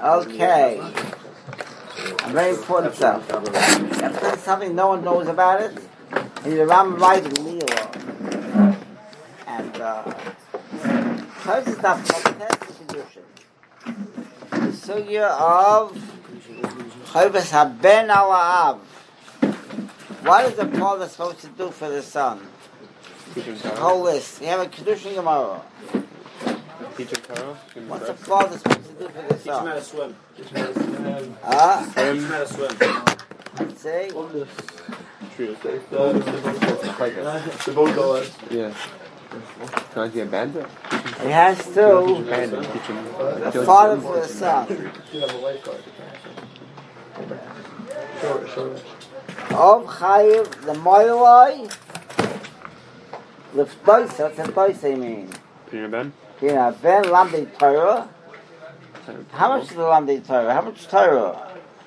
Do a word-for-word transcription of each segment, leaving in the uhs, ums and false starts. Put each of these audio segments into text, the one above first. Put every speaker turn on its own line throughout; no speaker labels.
Okay. A very important stuff. That's something no one knows about it. And the Ram writes in Leo. And uh first is not test condition. The sugya of Chayvus haben ala av. What is the father supposed to do for the son? The whole list. You have a Kedushin Gemara.
Teach him Torah.
What's the father supposed to do for the
Teach him
son?
how to swim. Teach him how to swim.
Ah?
Teach him how to swim.
I'd say.
True.
The boat goers.
Yeah. Can I get abandoned?
He has to.
Abandoned. Teach him.
The father for the son.
You have a lifeguard. Sure, sure.
Of Chayiv, the Moiloi. Leftoisa, what's Leftoisa mean?
Peter Ben?
Yeah, Ben Lamdi Torah. How much is the Lamdi Torah? How much Torah?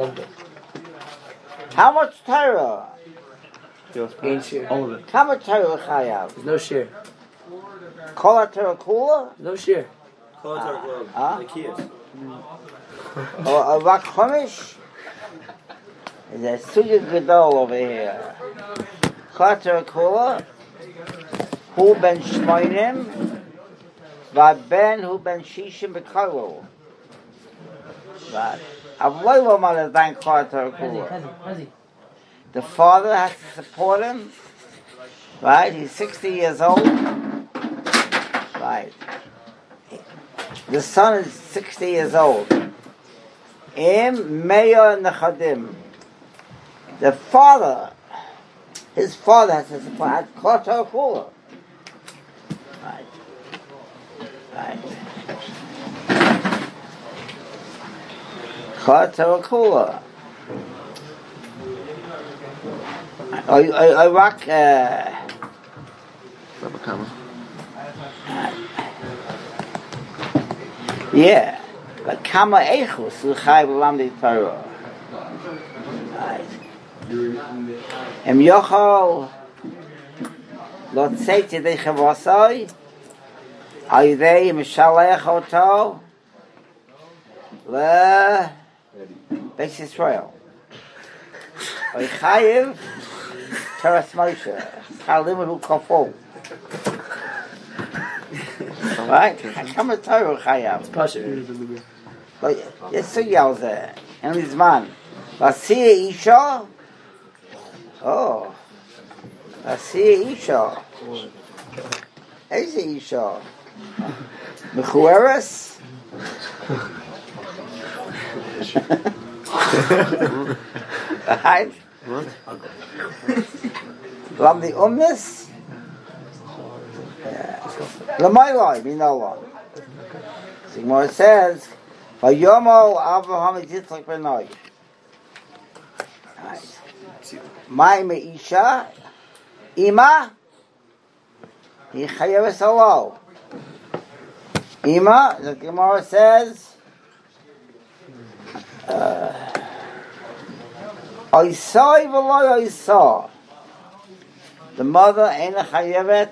How much Torah?
Ain't share.
All of it.
How much Torah Chayav?
There's no share.
Kol Torah Kula?
No share.
Huh?
The kids.
Or a Rak Chomish? There's a Sugya Gadol over here. Kol Torah Kula? Hu ben Shmoinim? Va ben hu ben Shishim B'Kolu. Right. Avloilo man is dan Kol Torah Kula. The father has to support him. Right? He's sixty years old. Right. The son is sixty years old. Im Meya Nechadim. The father, his father has to support Kol Torah Kula. Right. Right. Kol Torah Kula. I I I rock uh yeah. But Kama Echus L'chai B'Lamdi Torah. Right. Em Yochol Lo Tzeit Yedei Chavosoi Ayidei Mishalech Oto Le Beis Yisrael Oy Chayiv Teras Moshe Chalim Hu Kofo. Right? Kama Torah Chayav. But yes, so yells there. And his man. Vasiya Isha. Oh. Vasiya Isha. Eze Isha. Mechueres. Right? Lamdi Umnis. Lamailai, Minallah. Sigmar says, Vayomo Avraham Yitzchak Benoi. My Meisha, Ima, he chayeves halo. Ima, the Gemara says, Oisai v'lo oisa. The mother ain't a chayevet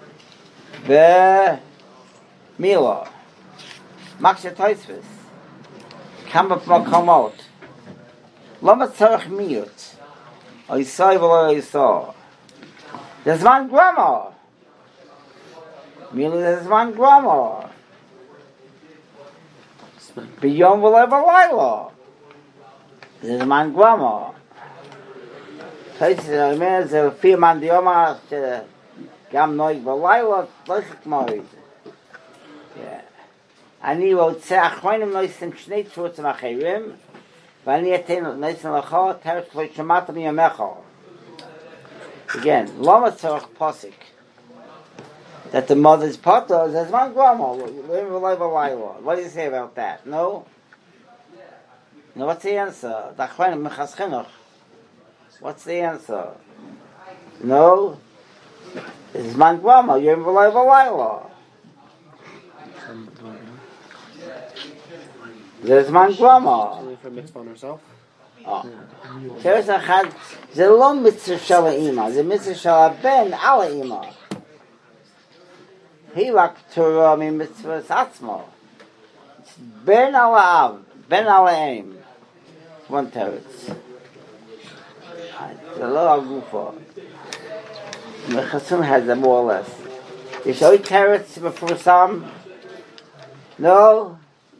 be mila. Makshe Tosfos. Kama b'makomot. Lama tzarech miyut. Oisai v'lo oisa. There's one grammar. Mila, there's one grammar. Biyom v'lo v'layla. There's one grammar. Tosfos אומר, זה לפי man דיומא שגם נויג בלילה, לא שכמוריד. אני רוצה אחרונים נויסים שני צורצים אחרים, ואני אתן נויסים לך, תרש כבר שמעת מימיך. Again, למה צריך פוסק? That the mother's potter, there's one grammar, what do you say about that? No? No, what's the answer? The אחרונים מחסכנוך. What's the answer? No? It's man grama, you're in V'lai V'layla. There's man grama.
Only for mitzvah on herself?
Oh. There's a chad, זה לא mitzvah של האמא, זה mitzvah של הבן על האמא. היא רק תורה ממצוות עצמו. בן על האב, Ben Alaim. One teretz. The law of Gufa. The Chassun has them more or less. You show you teretz before some? No?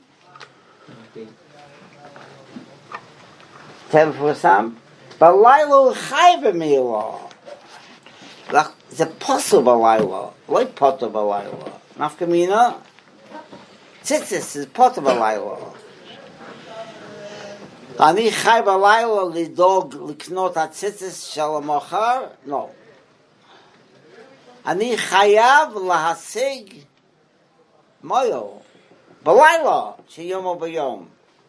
Tell for some? But Lilo Chayve Milo. It's a possible Lilo. Like possible Lilo. Nafkamina? Tzitzis is possible Lilo. Ani Chayve Lilo lidog liknot at tzitzis shalamochar? No. Ani Chayav lahasig moyo. Balayla. Shiyomo bayom.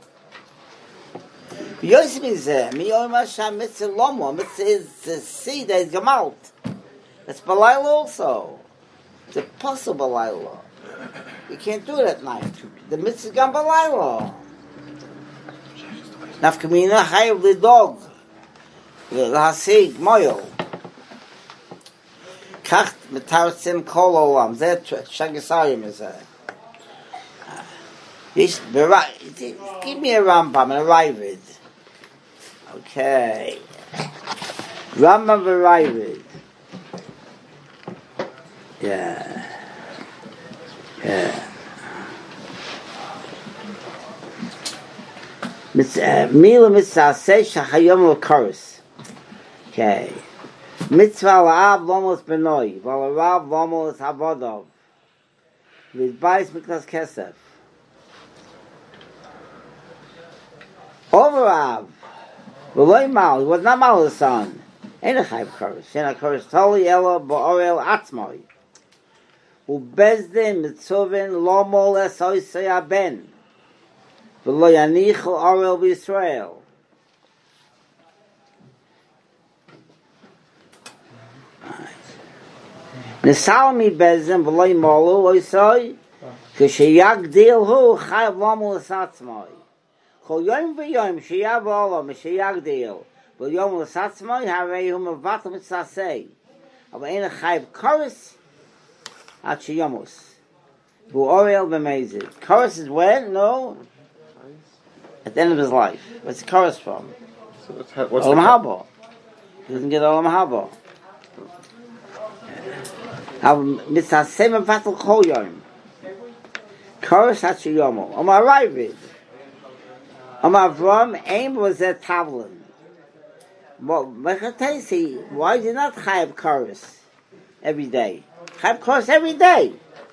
Yosef is there. Mi oyma sham mitzvah lomo. Mitzvah is the seed that is gemalt. That's balayla also. It's a possible balayla. You can't do it at night. The mitzvah is gam balayla. Nafkamina chayav lidog. Lahasig moyo. Kach metarzim kol olam. Zeh shagisayim is there. Give me a Rambam and a Ravid. Okay. Rambam and Ravid. Yeah. Yeah. Mila mitzvah say shachayom l'koros. Okay. Mitzvah la'av lomos benoi. V'al'arav lomos havodov. L'izbayis miklas kesef. Overav, v'loy mal, he was not mal the son. Ain't a chayv koros. Ain't a koros toli elo bo'orel atzmoi. Ubezdin mitzuvin lo mol esoi seya ben. V'lo yanichu orel b'Yisrael. Nisal mi bezdin v'loy molu oisoi. K'sheyagdil hu chayv lo mol esatzmoi. Kol yom v'yom sheyav olam sheyagdil v'yom l'satzmoi harei hu mevatel mitzasei aber ein chayv koros at sheyomus v'orel b'mezid. Koros is when? No, at the end of his life. What's the koros from?
So what's, what's
Olam haba. He doesn't get olam haba. Aber mitzasei mevatel kol yom. Koros at sheyomu. Omar Ravid. Amar Avram aim was at Tavlin. Well, Mechatesi, why did not Chayav Koros every day? Chayav Koros every day.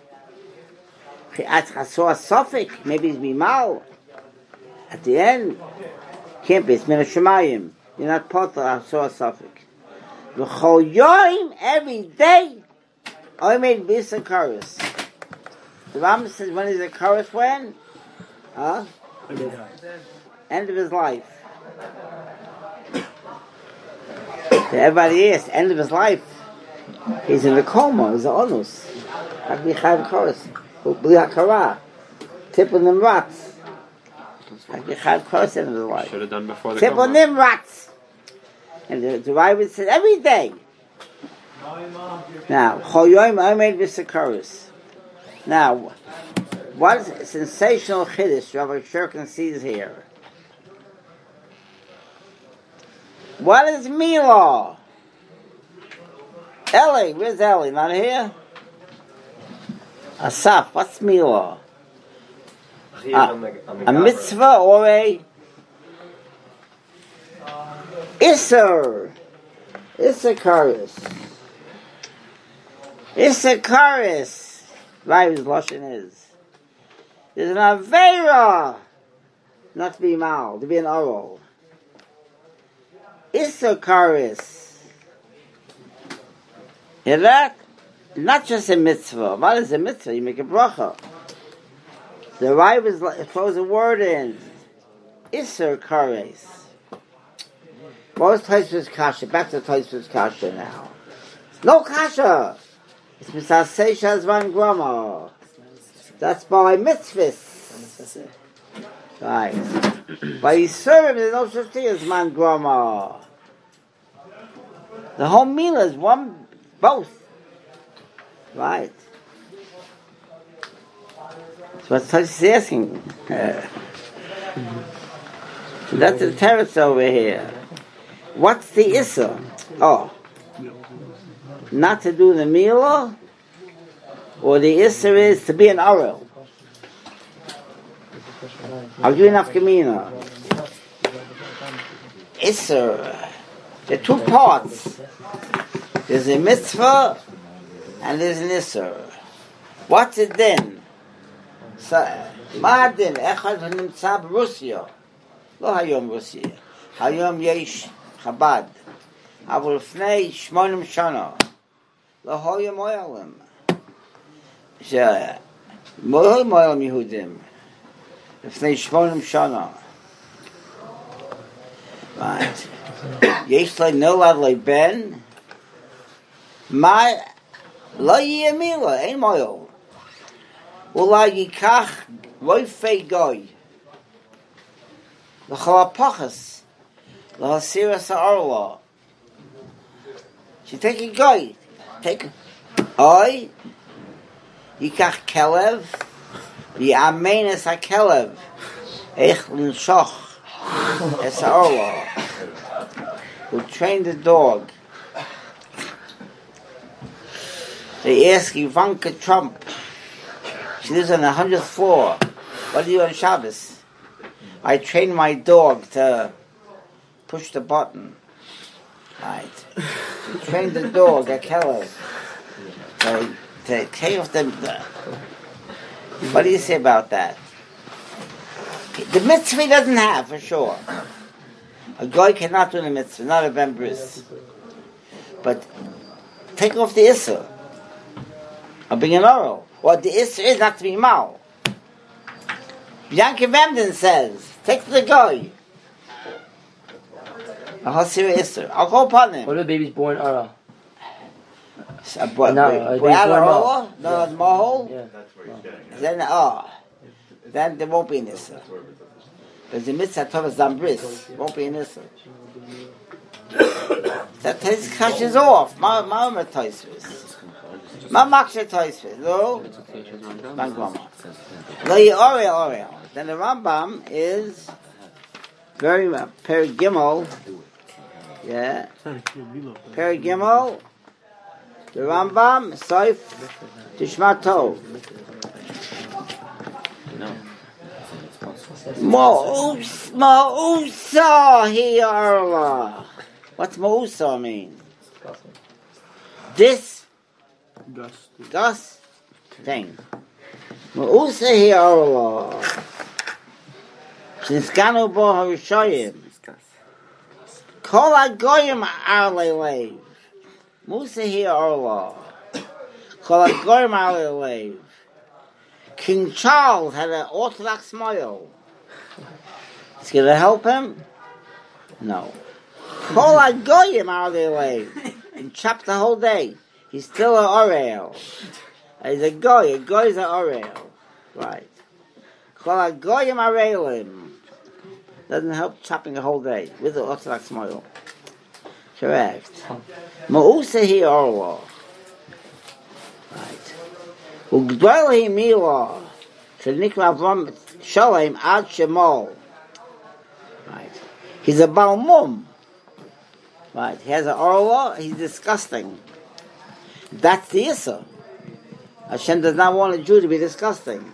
At Chasor Sofik, maybe it's Mimal. At the end, can't be. It's Min Shemayim. You're not part of Chasor Sofik. V'chol Yoim every day. I made Bisa Koros. The Rambam says when is a Koros when? Huh? End of his life. Everybody asks, end of his life. He's in a coma, he's an onus. How can we have chorus? Bli hakara. Tipping them rats. How can we have chorus end of his life?
Should have done before the
Tipping
coma.
them rats. And the, the Ravid said, every day. Now, choyoim I made this a chorus. Now, what is sensational chiddush Rabbi Shurkin sees here? What is Milah? Eli, where's Eli? Not here? Asaf, what's Milah? Uh, a mitzvah or a Isser. Issacharius. Issacharius. Right, his Lashon is. There's an Aveira not to be mal, to be an oral. Issacharius. Hear that? Not just a mitzvah. What is a mitzvah? You make a bracha. The Rav is throws a word in. Issacharius. What was Taisva's kasha? Back to Taisva's kasha now. No kasha. It's misasei shazvan grama. That's by mitzvahs. Right. By Yisurim, there's no such thing as man grama. The whole meal is one, both. Right. So what Taisva is asking. Uh, So that's the teretz over here. What's the issa? Oh, not to do the meal, or the issa is to be an oral. I'll give you enough gemina. Issa. There are two parts. There's a mitzvah and there's an issa. What's it then? So, מה הדין? אחד נמצא ברוסיה. לא היום רוסיה. היום יש חב"ד. אבל לפני שמונים שנה. לא היו מוילים. לא היו מוילים יהודים. לפני שמונים שנה. Right. יש לי נולד לי בן. מה? לא יהיה מילה, אין מויל. אולי ייקח רופא גוי. לכל הפחס. להסיר את האורלה. שתק גוי. תק. אוי. ייקח כלב. ויאמן את הכלב. איך לנשוך. את האורלה. Will train the dog. They ask Ivanka Trump. She lives on the hundredth floor. What do you do on Shabbos? I train my dog to push the button. Right. You train the dog, a killer, to, to take off the, the... What do you say about that? The mitzvah he doesn't have, for sure. A guy cannot do the mitzvah, not a ben bris. But take off the issa. Or bring an oral. Well, the issa is not to be mal. Yankee Vemden says, take the guy. I'll see what issa. I'll go upon him.
What if the baby's born ara?
Uh, but,
no,
but,
uh,
but
born
no, no, mahol.
Yeah.
Then, oh, then there won't be an issa. Because the mitzvah tov is dam bris, won't be an issa. That takes kashes off. Ma, ma, ma, toisvis. Ma, makshe toisvis. No? Bangoma. Lo ye ore, ore. Then the Rambam is very, uh, per gimel. Yeah. Per gimel. The Rambam, Soif, Tishma Tov. Ma'us, Ma'usa Hiyarla. What's Ma'usa mean? This
Gus.
Gus thing. Ma'usa Hiyarla. Shinskanu Bo Harishayim. Kol HaGoyim Arle Leiv. Musa Hiyarla. Kol HaGoyim Arle Leiv. King Charles had an Orthodox smile. It's going to help him? No. Kol HaGoyim Arle Leiv. And chopped the whole day. He's still an Orel. He's a Goy. A Goy is an Orel. Right. Kol HaGoyim Arelim. Doesn't help chopping the whole day with the Orthodox smile. Correct. Ma'usa Hiyarla. Right. Ugdwel hi mila. Shenikma Avram Shalem ad Shemol. Right. He's a Balmum. Right. He has an orla. He's disgusting. That's the Issa. Hashem does not want a Jew to be disgusting.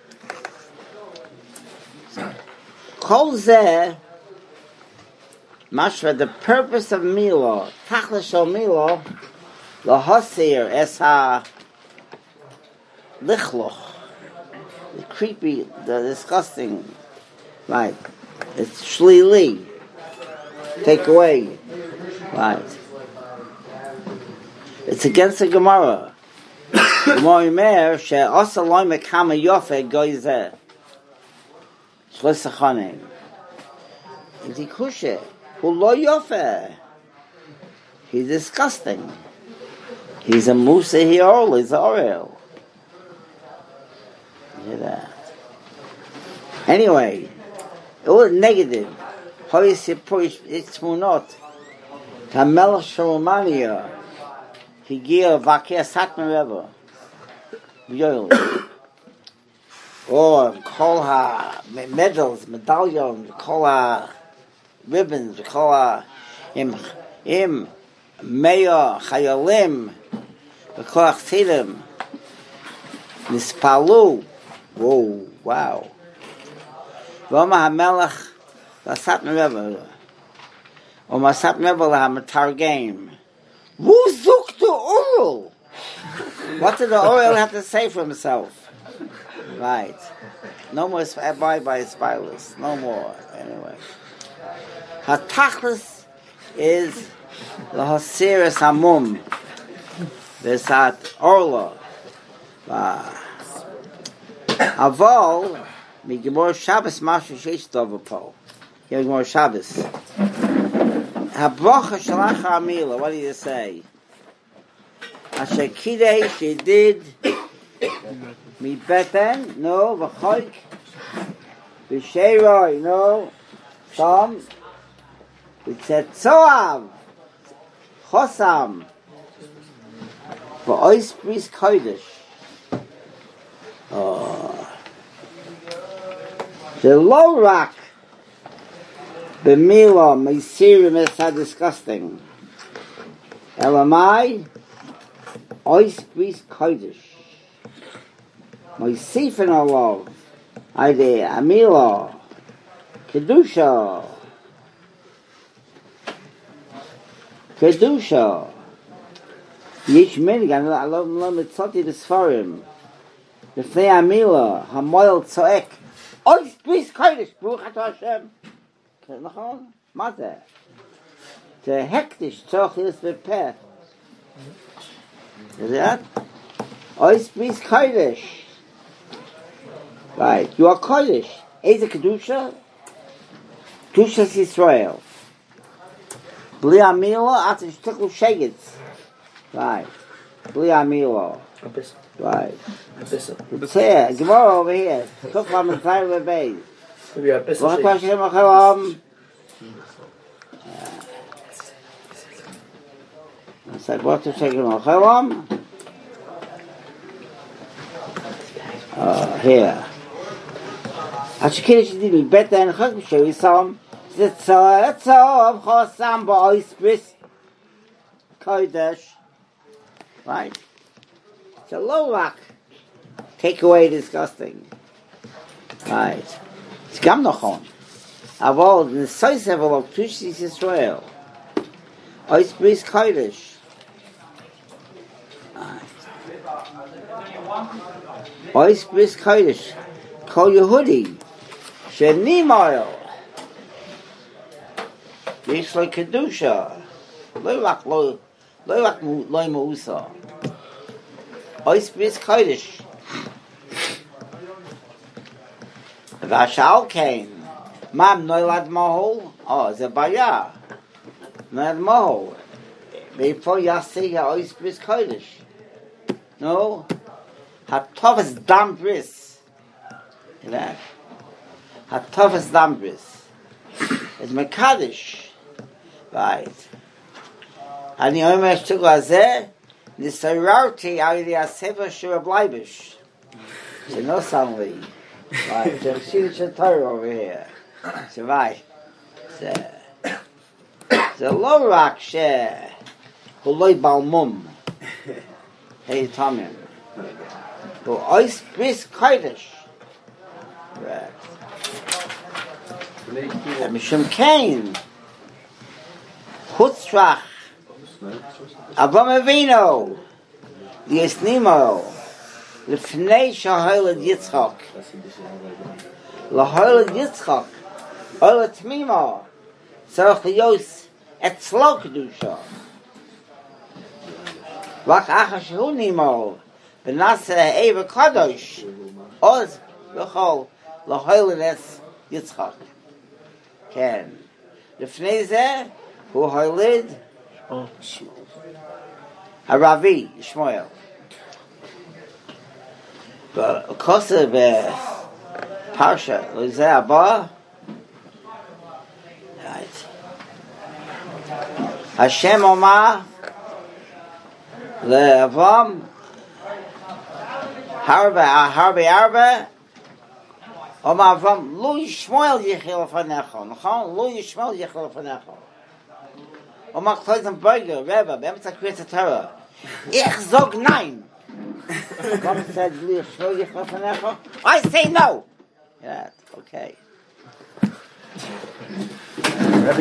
Kol zeh, mashva, the purpose of mila, tachlis shel mila, lahasir es ha lichloch, the creepy, the disgusting, right? It's shlili, take away, right? It's against the Gemara. Gemara mer she asa loy mekama yofe goy zeh. Shlesachanim. Is he kushe? Who lo yofe? He's disgusting. He's a Musa Hiorl. He's a Orel. You hear that? Anyway, it was negative. How is it pushed? It's munot. Hamelach Shalomania. He gave Vakia Satman Rebbe. Yoyli. or call her medals, medallions, call her ribbons, call her im im meya chayalim, v'koach tzidim, nispalu. Whoa, wow. V'oma hamelach v'asat merevel, or masat merevel ha-metargem. Wuzuk to Urul. What did the Urul have to say for himself? Right. No more abide by his spilers. No more. Anyway. Hatachlis is the Hasiris Hamum. Vesat Orla. Aval, mi Gemor Shabbos Mashu Sheish Dovapo. Here Gemor Shabbos. Habrocha Shalach Amila. What do you say? Asher Kidei she did mi beten no v'choik v'sheiroi no some v'tzetzoav chosam v'ois bris kodesh. Oh, the low rock b'mila meisirim is so disgusting. Elamai ois bris kodesh. My Sifin Allah, Ide Amila, Kedusha, Kedusha, Yish Minig, I love Mitzoti the Sfarim, the Fnei Amila, Hamoil Tzoek, Ois Bris Kodesh, Baruch Atah Hashem, Nachon, Mother, the Hektish Tzoch is the Peh. Is that? Ois Bris Kodesh. Right, you are Kodesh. Is a Kedusha? Kedusha is Israel. Bli Amilo, after Shtiklu Shegitz. Right. Bli Amilo. Right. It's here. Gemara over here. Cook from the time of the base. What question am I going? I said, what to say? Uh, here. Ashkenazi did me better than Chag show you some. The tzor tzor chosam ba'ois bris kodesh. Right? It's a low rock. Take away disgusting. Right. It's gam nochon. Avol the size level of Tushis Israel. Ois bris kodesh. Ois bris kodesh. Kol Yehudi. Shenimayo. Yesh lo kedusha. Lo rak lo lo rak lo meusa. Ois bris kodesh. Vashal came. Mam noilad mahol. Oh, ze baya. Noilad mahol. Before yasi ya ois bris kodesh. No. Hatovas dam bris. That. Hatovas dam bris. It's Mekadosh. Right. And the Omesh took Azeh, the sorority out of the Aseva Shura Bleibish. So no suddenly. Right. So see the Torah over here. So right. So the low rock share. Huloi Balmum. Hey Tomim. Who ois bris kodesh. Right. Mishum Cain. Hutzrach. Avam Avinu. Yesnimo. Lefnei shaholad Yitzchak. Laholad Yitzchak. Ola Tmima. Tzarech liyos etzlo kedusha. Vach achas shehu nimo. Benasa eva kadosh. Oz v'chol laholad es Yitzchak. Ken. Lefnei zeh hu holid Haravi Shmuel. But of course the Parsha was there Abba. Right. Hashem Omar Le Avam Harba Harba Arba Omar Avram, Lu Yishmael Yichel Fanecho. Nachon? Lu Yishmael Yichel Fanecho. Omar Kloisenberger, Rebbe, Be'emetz HaKriyas HaTorah. Ich sag nein. God said, Lu Yishmael Yichel Fanecho. I say no. Yeah, okay.